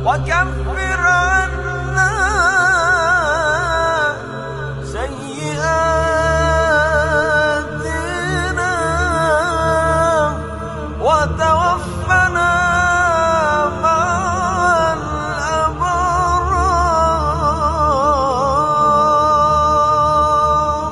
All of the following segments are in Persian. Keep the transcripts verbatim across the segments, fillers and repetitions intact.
وكفر عنا سيئاتنا وتوفنا مع الأبرار.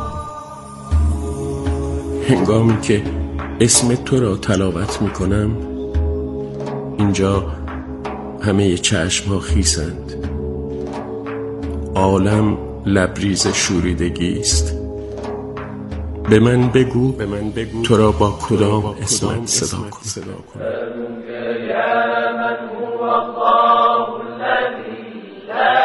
هنگامی که اسم تو را تلاوت می کنم اینجا همه چشم ها خیسند، عالم لبریز شوریدگی است. به من بگو, به من بگو تو را با کدام اسمت صدا کنم. یا من هو الله الذی لا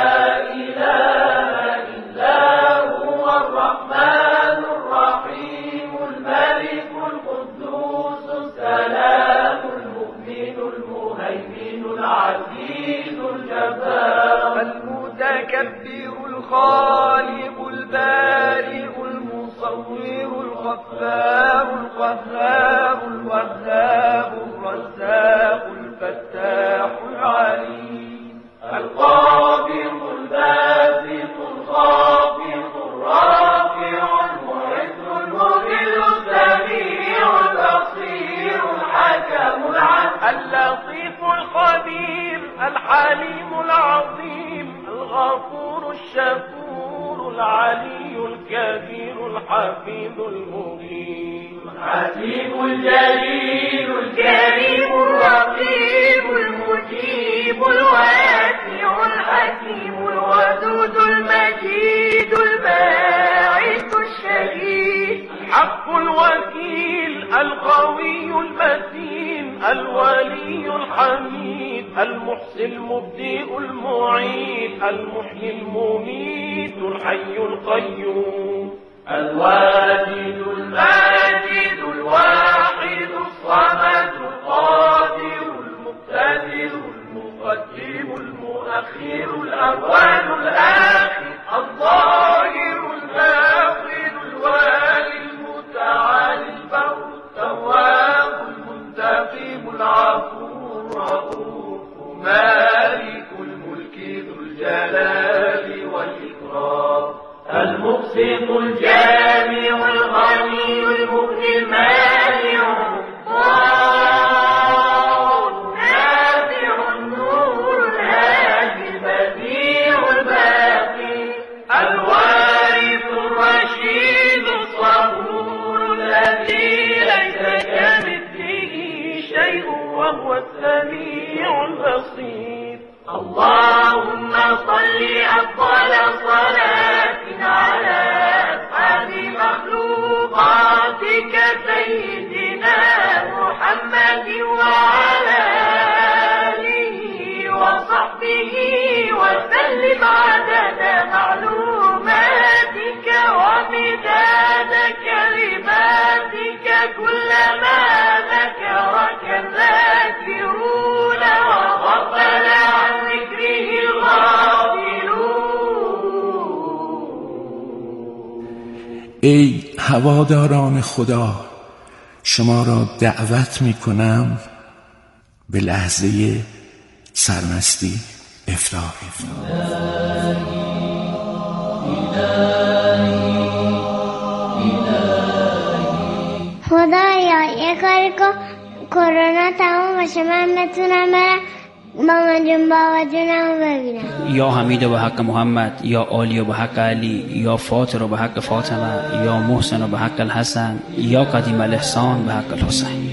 اله الا هو الرحمن الرحیم الملك القدوس السلام المؤمن المهيمن العزيز الجبار المتكبر الخالق البارئ المصور الغفار القهار الوهاب الرزاق الفتاح العليم القابض الباسط الخافض الرافع المعز المذل السميع البصير الحكم العدل اللطيف الخبير الحليم العظيم الغفور الشكور العلي الكبير الحفيظ المغيث الحكيم الجليل الكريم الرقيب المجيب الواسع الحكيم الودود المجيد الباعث الشهيد الحق الوكيل القوي المتين الولي الحميد المحسن المبدئ المعيد المحيي المميت الحي القيوم الواجد الماجد الواحد الصمد القادر المقتدر المقدم المؤخر الأول الآخر الظاهر الباطن الوالي المتعالي البر التواب المنتقم العفو الرؤوف مالك الملك ذو الجلال والإكرام المقسط الجامع الغني المغني المانع النافع النور الهادي البديع الباقي الوارث الرشيد الصبور الذي ليس كمثله شيء وهو السميع البصير. اللهم صل أفضل صلاة على أسعد مخلوقاتك سيدنا محمد وعلى آله وصحبه وسلم عدد معلوماتك ومداد كلماتك كلما ذكرك الذاكرون وغفل عن ذكره الغافلون. ای هواداران خدا، شما را دعوت می کنم به لحظه سرمستی افطار. خدایا یه کاری که کرونا تمام باشه من بتونم برم مامان جون بابا جونم ببینم. یا حمید به حق محمد، یا علی به حق علی، یا فاطر به حق فاطمه، یا محسن به حق الحسن، یا قدیم الاحسان به حق الحسین.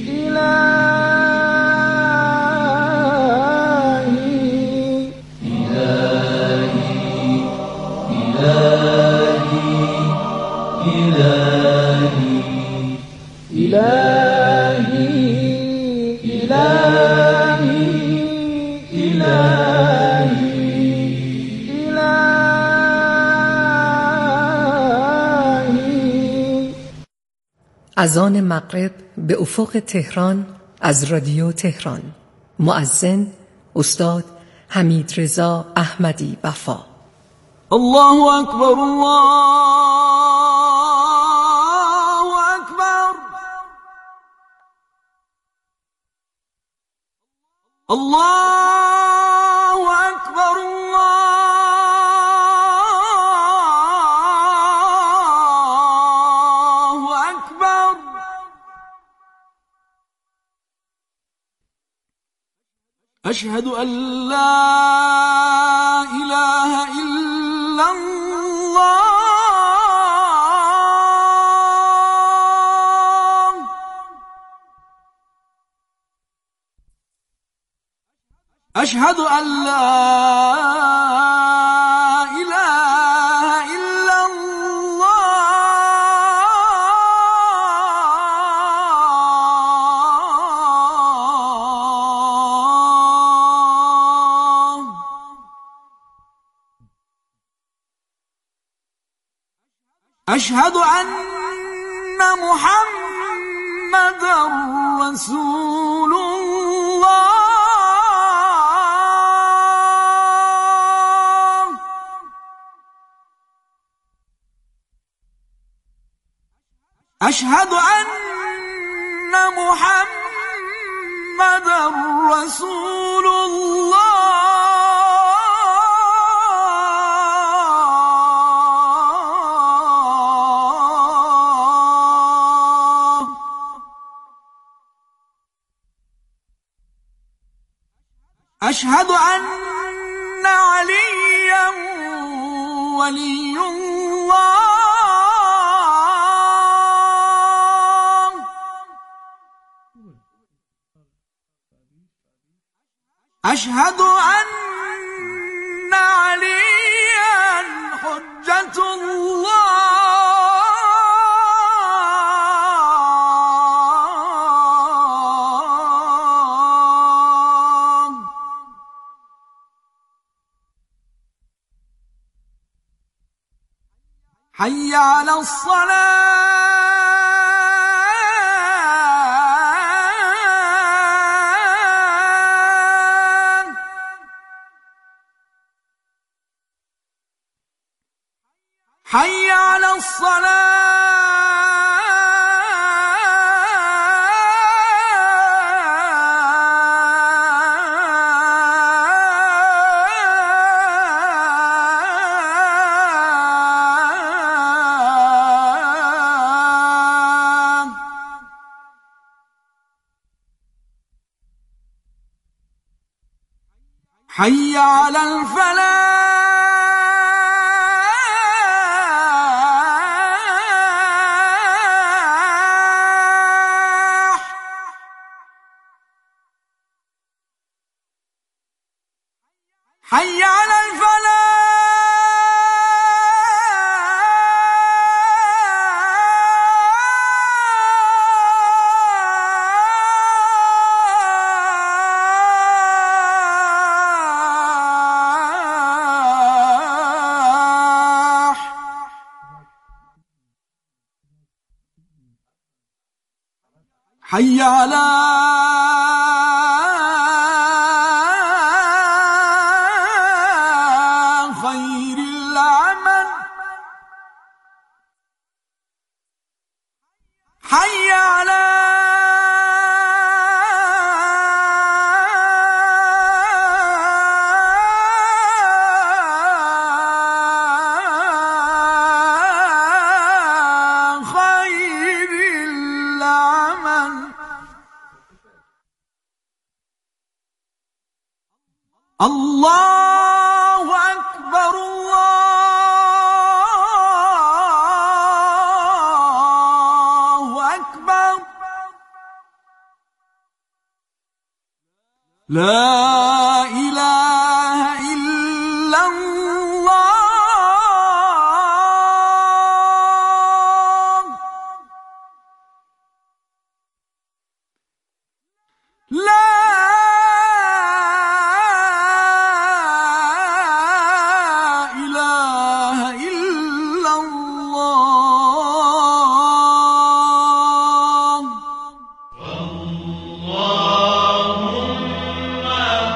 اذان مغرب به افق تهران از رادیو تهران. مؤذن استاد حمیدرضا احمدی وفا. الله اکبر، الله اکبر، الله أشهد أن لا إله إلا الله أشهد أن لا إله إلا الله أشهد أن محمدًا رسول الله أشهد أن محمدًا رسول الله أشهد أن عليًّا ولي الله أشهد أن عليًّا حجة الله حي على الصلاة حي على الصلاة حي على الفلاح حي على الفلاح حي على خير العمل حي على خير العمل الله أكبر الله أكبر لا إله إلا الله لا إله إلا الله اللهم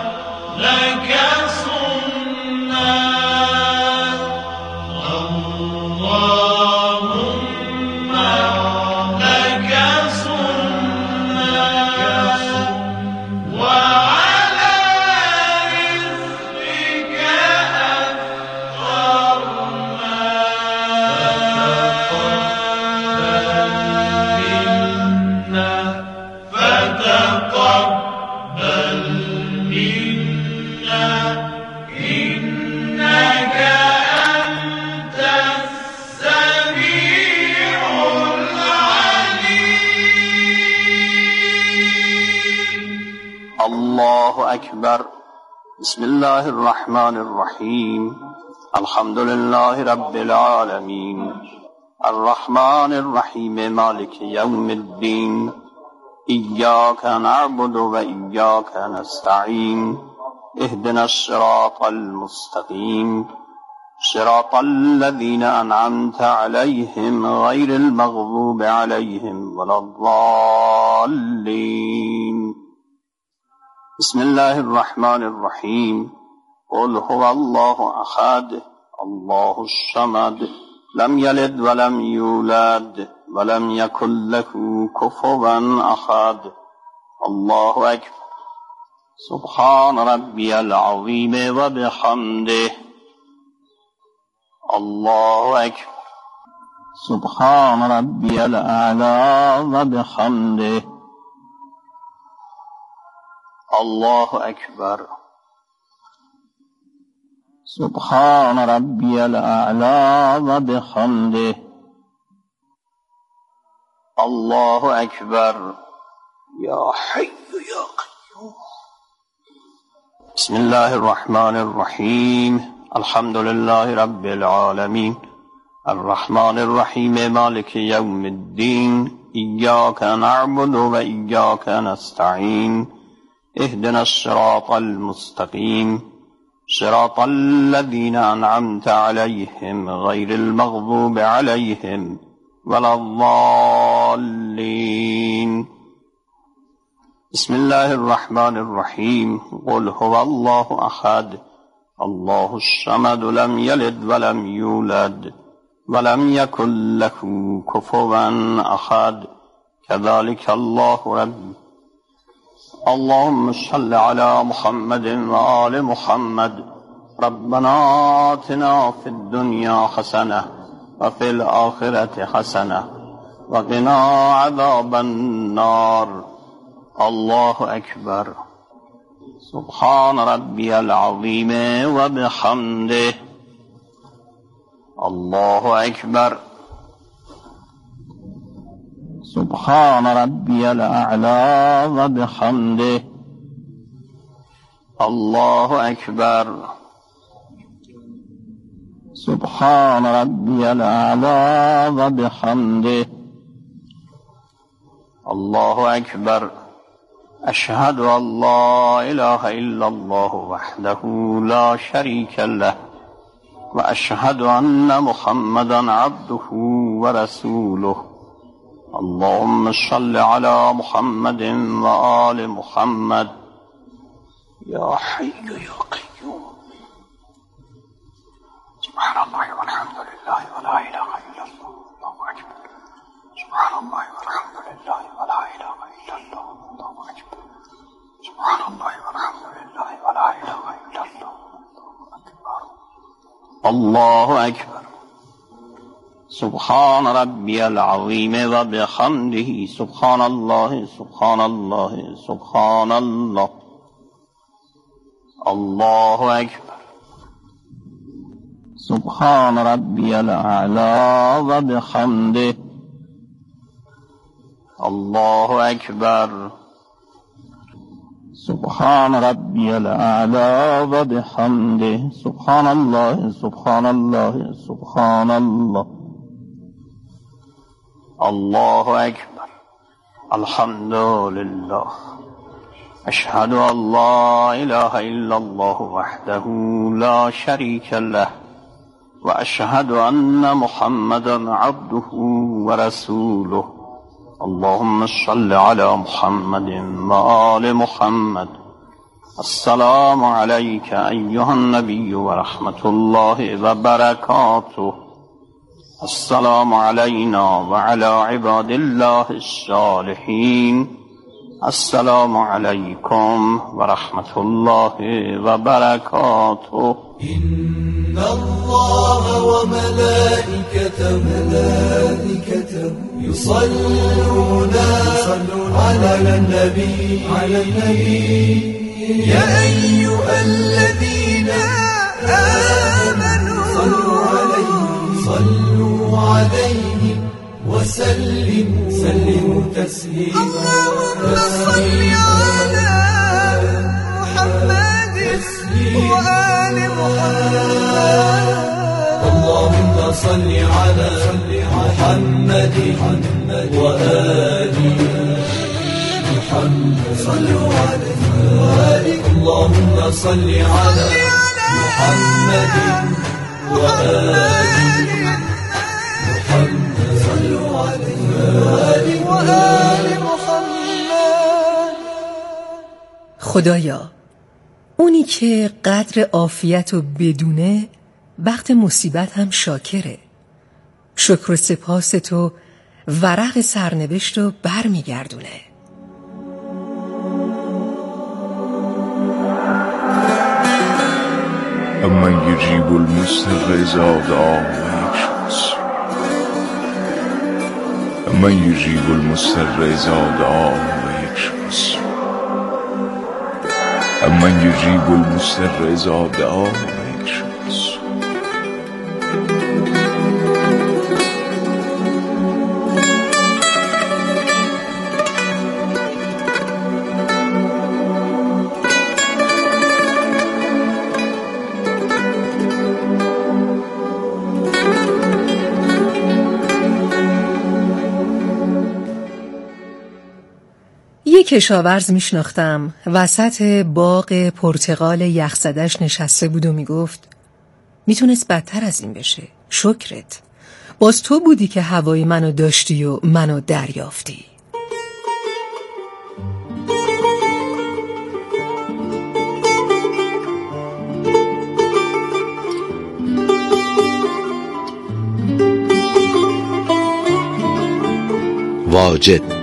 إنك أنت السميع العليم. الله أكبر. بسم الله الرحمن الرحيم. الحمد لله رب العالمين الرحمن الرحيم مالك يوم الدين إياك نعبد وإياك نستعين اهدنا الصراط المستقيم صراط الذين أنعمت عليهم غير المغضوب عليهم ولا الضالين. بسم الله الرحمن الرحيم. قل هو الله أحد الله الصمد لم يلد ولم يولد ولم يكن له كفوا أحد. الله أكبر. سبحان ربي العظيم وبحمده. الله أكبر. سبحان ربي الأعلى وبحمده. الله أكبر. سبحان ربي الأعلى وبحمده. الله أكبر. يا حي يا قيوم. بسم الله الرحمن الرحيم. الحمد لله رب العالمين الرحمن الرحيم مالك يوم الدين إياك نعبد وإياك نستعين اهدنا الصراط المستقيم صراط الذين أنعمت عليهم غير المغضوب عليهم ولا الضالين. بسم الله الرحمن الرحيم. قل هو الله أحد الله الصمد لم يلد ولم يولد ولم يكن له كفوا أحد. كذلك الله رب. اللهم صل على محمد وآل محمد. ربنا آتنا في الدنيا حسنة وفي الآخرة حسنة وقنا عذاب النار. الله أكبر. سبحان ربي العظيم وبحمده. الله أكبر. سبحان ربي الأعلى وبحمده. الله أكبر. سبحان ربي الأعلى وبحمده. الله أكبر. أشهد أن لا إله إلا الله وحده لا شريك له وأشهد أن محمدا عبده ورسوله. اللهم صل على محمد وآل محمد. يا حي يا قيوم. سبحان الله والحمد لله ولا إله إلا الله. الله أكبر. سبحان الله والحمد لله ولا إله إلا الله. الله أكبر. سبحان الله والحمد لله ولا إله إلا الله. الله أكبر. سبحان ربي العظيم وبحمده. سبحان الله سبحان الله سبحان الله. الله أكبر. سبحان ربي الأعلى وبحمده. الله أكبر. سبحان ربي الأعلى وبحمده. سبحان الله سبحان الله سبحان الله. الله أكبر. الحمد لله. أشهد أن لا إله إلا الله وحده لا شريك له وأشهد أن محمدا عبده ورسوله. اللهم صل على محمد وآل محمد. السلام عليك أيها النبي ورحمة الله وبركاته. السلام علينا وعلى عباد الله الصالحين. السلام عليكم ورحمة الله وبركاته. إن الله وملائكته ملائكته يصلون على النبي على النبي يا أيها الذين آمنوا صلوا عليه صلوا عليه وسلموا سلموا تسليما. اللهم صل على محمد وآل محمد. اللهم صل على محمد وآل محمد. صلوا عليه وآله. اللهم صل على محمد وآل محمد. صلوا عليه وآل محمد. خدایا، اونی که قدر عافیت رو بدونه وقت مصیبت هم شاکره. شکر و سپاس تو ورق سرنوشت رو بر میگردونه. اما یجیب المضطر اذا دعاه و یکشف اما یجیب المضطر اذا دعاه و یکشف اما یجیب المضطر اذا دعاه و یکشف. یه کشاورز میشناختم وسط باغ پرتقال یخزدش نشسته بود و میگفت میتونست بدتر از این بشه. شکرت، باز تو بودی که هوای منو داشتی و منو دریافتی. واجد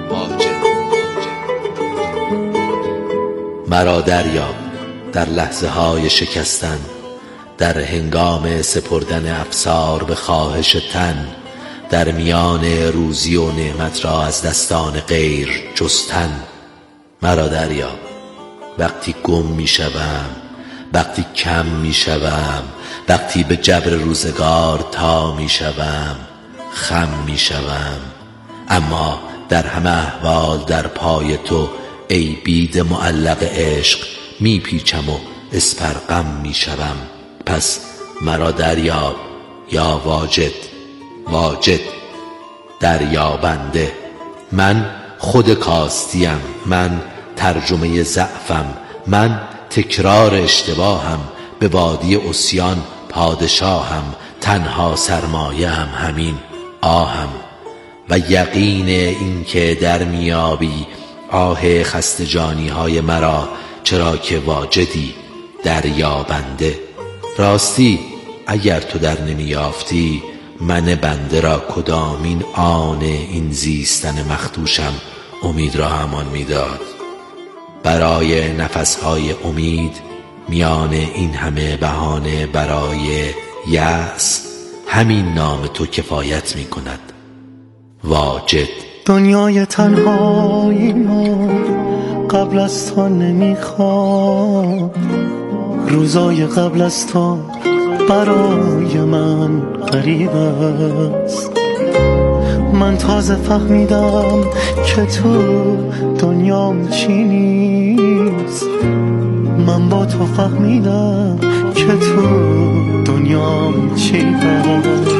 مرا دریاب در لحظه های شکستن، در هنگام سپردن افسار به خواهش تن، در میان روزی و نعمت را از دستان غیر جستن. مرا دریاب وقتی گم می شوم، وقتی کم می شوم، وقتی به جبر روزگار تا می شوم، خم می شوم. اما در همه احوال در پای تو ای بید معلق عشق می پیچم و اسپرغم می شوم. پس مرا دریاب یا واجد. واجد دریابنده. من خود کاستیم، من ترجمه ضعفم، من تکرار اشتباهم، به وادی عصیان پادشاهم، تنها سرمایه هم همین آهم. و یقین این که در میابی آه خسته جانی های مرا، چرا که واجدی دریابنده. راستی اگر تو در نمیافتی، من بنده را کدامین آن این زیستن مخدوشم امید را همان میداد. برای نفسهای امید میان این همه بهانه برای یأس، همین نام تو کفایت می کند. واجد. دنیای تنهایی ما قبل از تو نمیخواد، روزای قبل از تو برای من غریب است. من تازه فهمیدم که تو دنیام چی نیست، من با تو فهمیدم که تو دنیام چی هست.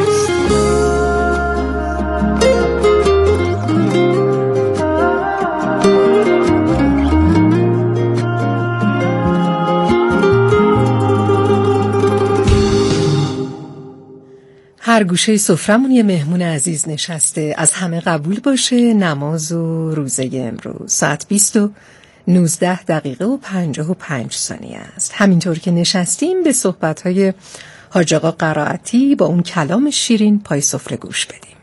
هر گوشه سفرمون یه مهمون عزیز نشسته. از همه قبول باشه نماز و روزه امروز. ساعت بیست و نوزده دقیقه و پنجاه و پنج ثانیه است. همینطور که نشستیم به صحبت‌های حاج آقا قرائتی با اون کلام شیرین پای سفره گوش بدیم.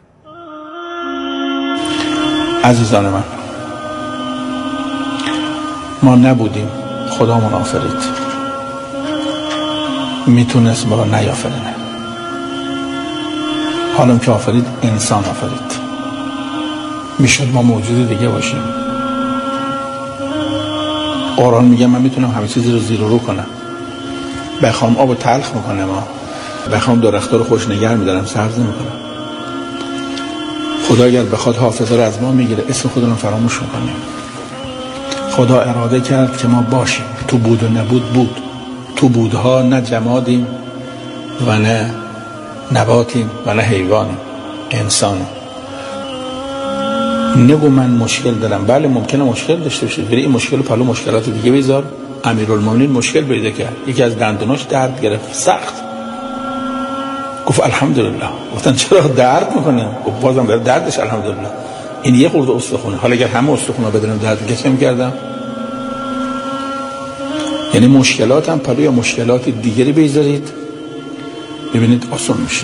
عزیزان من، ما نبودیم، خدا من آفرید. میتونست ما را نیافرینه. حالا که آفرید انسان آفرید، میشد ما موجود دیگه باشیم. قرآن میگه من میتونم همه چیزی رو زیر و رو کنم، بخوام آب تلخ میکنم، بخوام درخت‌ها رو خوش نگه میدارم، سبز نمیکنم. خدا اگر بخواد حافظه رو از ما میگیره، اسم خودمون رو فراموش میکنیم. خدا اراده کرد که ما باشیم، تو بود و نبود بود، تو بودها نه جمادیم و نه نباتیم و نه حیوانیم، انسانیم. نگو من مشکل دارم، بله ممکنه مشکل داشته باشید، ولی این مشکل رو پلو مشکلات دیگه بذار. امیرالمومنین مشکل پیدا کرد، یکی از دندوناش درد گرفت سخت، گفت الحمدلله. گفتن چرا درد میکنه؟ گفت بازم داره دردش الحمدلله، این یه خورده استخونه، حالا اگر همه استخونه بدونم درد کسی میکردم. یعنی مشکلات هم پلوی مشکلات دیگری بذارید، ببینید آسان میشه.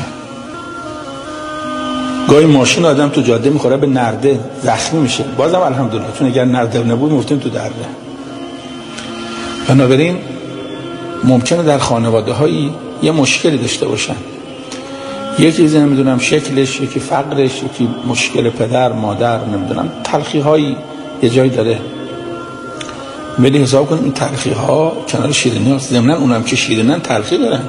گاهی ماشین آدم تو جاده میخوره به نرده زخمی میشه، بازم الحمدلله، چون اگر نرده نبود میفتیم تو درده. بنابراین ممکنه در خانواده هایی یه مشکلی داشته باشن، یکی چیزی نمیدونم شکلش، یکی فقرش، یکی مشکل پدر مادر، نمیدونم تلخی هایی یه جایی داره، ولی حساب کنیم این تلخی ها کنار شیرینی هست. ضمناً اونم که شیرینن تلخی دارن.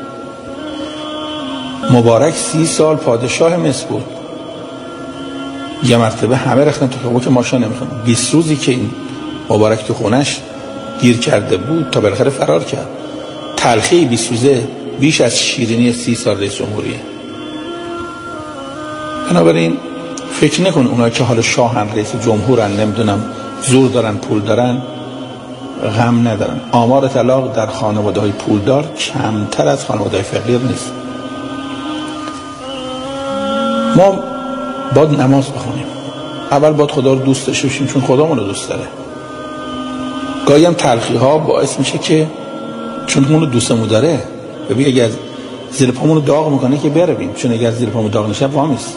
مبارک سی سال پادشاه مصر بود، یه مرتبه همه رختن تو خونه که ماشا نمیخوان. بیست روزی که این مبارک تو خونش گیر کرده بود تا بالاخره فرار کرد. تلخی بیست روزه بیش از شیرینی سی سال رئیس جمهوریه. بنابراین فکر نکن اونایی که حالا شاهن، رئیس جمهورن، نمیدونم زور دارن، پول دارن، غم ندارن. آمار طلاق در خانواده‌های پولدار کمتر از خانواده‌های فقیر نیست. ما باید نماز بخونیم، اول باید خدا رو دوست داشته باشیم چون خدا ما رو دوست داره. گاهی هم تلخی ها باعث میشه که چون اون رو دوستمون داره، ببین اگر زیر پامون رو داغ میکنه که برویم، چون اگر زیر پامون داغ نشه وامیستیم.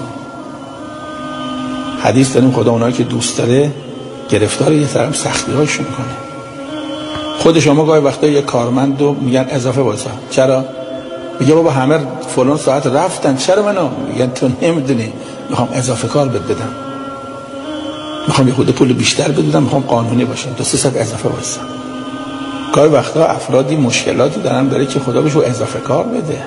حدیث داریم خدا اونایی که دوست داره گرفتار یه طرف سختی هاش میکنه. خود شما گاهی وقتا یه کارمند رو میگن اضافه وایسا، چرا؟ میگه بابا همه فلان ساعت رفتن، چرا منو؟ میگن تو نمیدونی میخوام اضافه کار بد بدم، میخوام یه خود پول بیشتر بدم، میخوام قانونی باشم، تو سه ساعت اضافه وایسا. گاهی وقتا افرادی مشکلاتی دارن داره که خدا بهشون اضافه کار بده.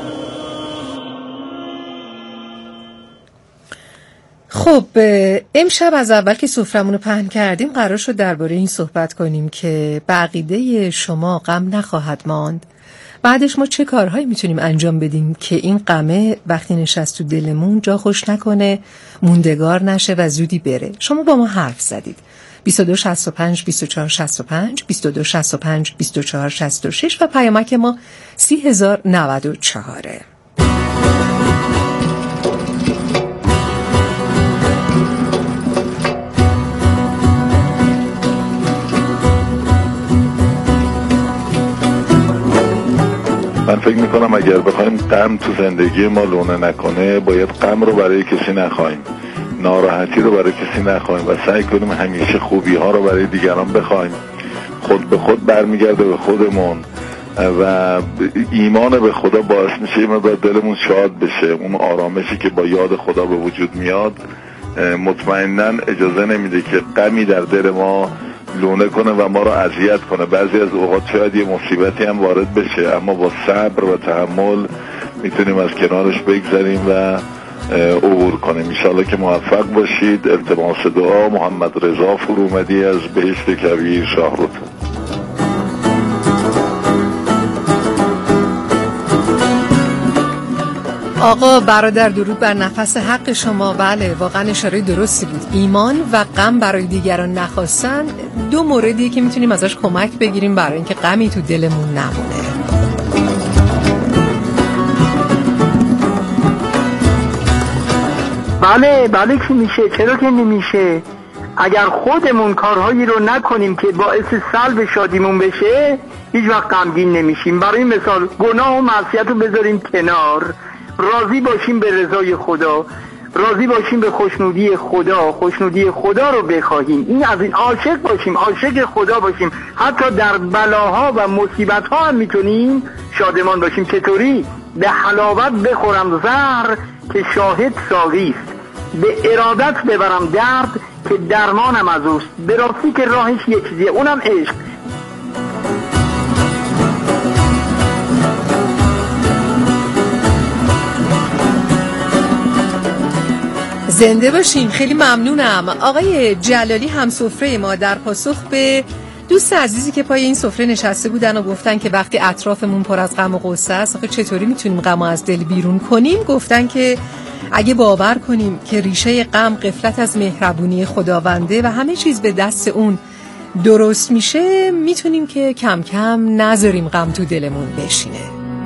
خب امشب از اول که سفرمون رو پهن کردیم قرار شد درباره این صحبت کنیم که به عقیده شما غم نخواهد ماند. بعدش ما چه کارهایی میتونیم انجام بدیم که این غمه وقتی نشست تو دلمون جا خوش نکنه، موندگار نشه و زودی بره. شما با ما حرف زدید. بیست و دو شصت و پنج بیست و چهار شصت و پنج بیست و دو شصت و پنج بیست و چهار شصت و شش و پیامک ما سی هزار و نود و چهار. من فکر میکنم اگر بخوایم غم تو زندگی ما لونه نکنه، باید غم رو برای کسی نخوایم، ناراحتی رو برای کسی نخوایم و سعی کنیم همیشه خوبی ها رو برای دیگران بخوایم. خود به خود برمیگرده به خودمون و ایمان به خدا باعث میشه ما با دلمون شاد بشه. اون آرامشی که با یاد خدا به وجود میاد مطمئناً اجازه نمیده که غمی در دل ما لونه کنه و ما رو اذیت کنه. بعضی از اوقات شاید یه مصیبتی هم وارد بشه، اما با صبر و تحمل میتونیم از کنارش بگذریم و عبور کنیم. ان شاءالله که موفق باشید. التماس دعا محمد رضا فرومدی از بهشت کویر شاهرود. آقا برادر درود بر نفس حق شما. بله واقعا اشاره درستی بود. ایمان و غم برای دیگران نخواستن دو موردیه که میتونیم ازش کمک بگیریم برای اینکه غمی تو دلمون نمونه. بله بله که میشه، چرا که نمیشه؟ اگر خودمون کارهایی رو نکنیم که باعث سلب شادیمون بشه هیچ وقت غمگین نمیشیم. برای مثال گناه و معصیت رو بذاریم کنار، راضی باشیم به رضای خدا، راضی باشیم به خوشنودی خدا، خوشنودی خدا رو بخواهیم. این از این عاشق باشیم، عاشق خدا باشیم. حتی در بلاها و مصیبت‌ها هم میتونیم شادمان باشیم. چطوری؟ به حلاوت بخورم زهر که شاهد ساقی است، به ارادت ببرم درد که درمانم از اوست. به راستی که راهش یک چیزیه، اونم عشق. زنده باشین. خیلی ممنونم. آقای جلالی همسفره ما در پاسخ به دوست عزیزی که پای این سفره نشسته بودن و گفتن که وقتی اطرافمون پر از غم و غصه است آخه چطوری میتونیم غم از دل بیرون کنیم، گفتن که اگه باور کنیم که ریشه غم غفلت از مهربونی خداونده و همه چیز به دست اون درست میشه، میتونیم که کم کم نذاریم غم تو دلمون بشینه.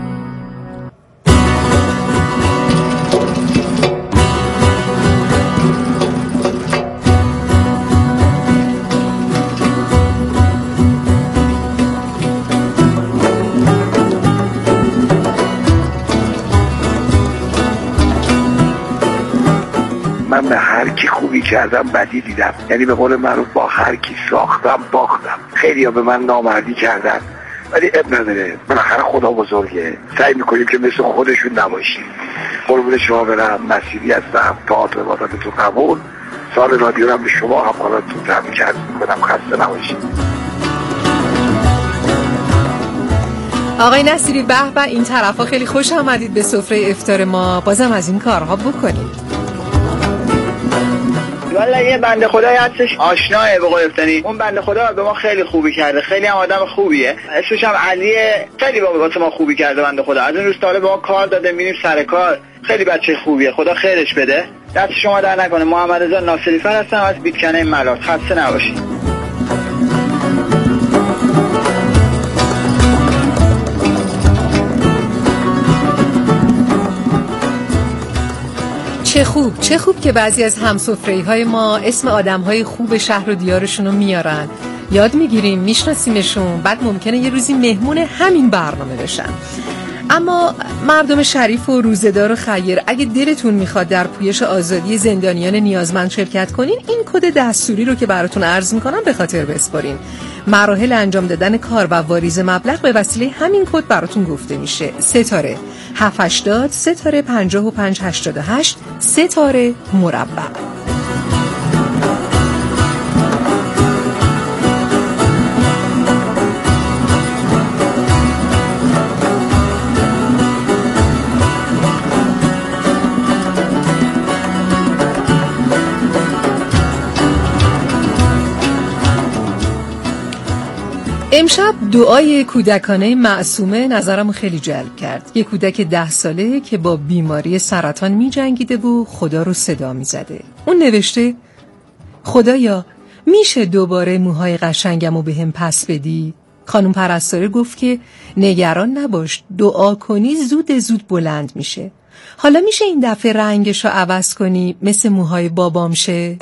من به هر کی خوبی کردم بدی دیدم، یعنی به قول معروف با هر کی ساختم باختم. خیلی ها به من نامردی کردن ولی اب نداره، بالاخره خدا بزرگه، سعی میکنیم که مثل خودشون نباشیم. قربون شما برم، مسیری هستم، تئاتر عبادتتون قبول. سال رادیو رو به شما همکاراتون تبریک عرض میکنم، خسته نباشید. آقای نصیری به به، این طرفا خیلی خوش آمدید به سفره افطار ما. بازم از این کارها بکنید. والا یه بنده خدایی هستش آشناه به قول افتانی، اون بنده خدا به ما خیلی خوبی کرده، خیلی هم آدم خوبیه، اسمش هم علیه. خیلی واسه ما خوبی کرده بنده خدا. از این روز تا حالا به ما کار داده، میریم سر کار. خیلی بچه خوبیه، خدا خیرش بده. دست شما در نکنه. محمد رضا ناصری فر هستم از بیتکنه ملات. خسته نباشید. چه خوب چه خوب که بعضی از همسفره‌های ما اسم آدم‌های خوب شهر و دیارشون رو میارن، یاد میگیریم، میشناسیمشون، بعد ممکنه یه روزی مهمون همین برنامه بشن. اما مردم شریف و روزه‌دار و خیر، اگه دلتون میخواد در پویش آزادی زندانیان نیازمند شرکت کنین، این کد دستوری رو که براتون عرض میکنم به خاطر بسپارین. مراحل انجام دادن کار و واریز مبلغ به وسیله همین کد براتون گفته میشه. ستاره هفت هشتاد ستاره پنجاه و پنج هشتاد و هشت ستاره مربع. امشب دعای کودکانه معصومه نظرمو خیلی جلب کرد. یک کودک ده ساله که با بیماری سرطان می جنگیده و خدا رو صدا می زده. اون نوشته: خدایا میشه دوباره موهای قشنگمو به هم پس بدی؟ خانم پرستاره گفت که نگران نباش، دعا کنی زود زود بلند میشه. حالا میشه این دفعه رنگشو عوض کنی مثل موهای بابام شه؟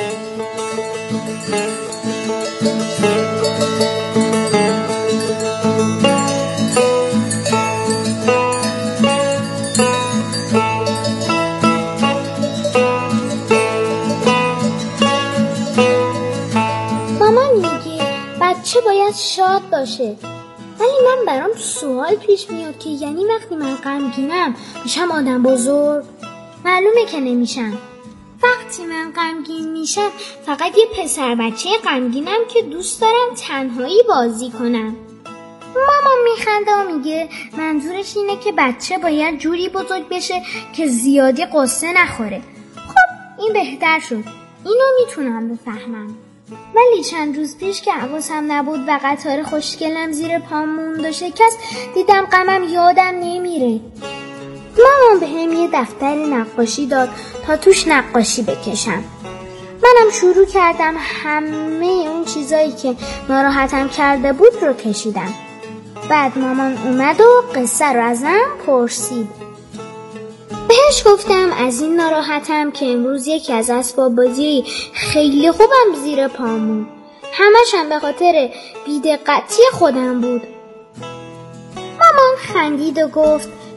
چه باید شاد باشه، ولی من برام سوال پیش میاد که یعنی وقتی من غمگینم میشم آدم بزرگ؟ معلومه که نمیشم. وقتی من غمگین میشم فقط یه پسر بچه غمگینم که دوست دارم تنهایی بازی کنم. مامان میخنده و میگه منظورش اینه که بچه باید جوری بزرگ بشه که زیادی قصه نخوره. خب این بهتر شد، اینو میتونم بفهمم. ولی چند روز پیش که حواسم نبود و قطار خوشگلم زیر پام موند و شکست، دیدم غمم یادم نمیره. مامان بهم یه دفتر نقاشی داد تا توش نقاشی بکشم. منم شروع کردم همه اون چیزایی که ناراحتم کرده بود رو کشیدم. بعد مامان اومد و قصه رو ازم پرسید. بهش گفتم از این ناراحتم که امروز یکی از اسباب بازی خیلی خوبم زیر پامون، همش هم به خاطر بی‌دقتی خودم بود. مامان خندید و گفت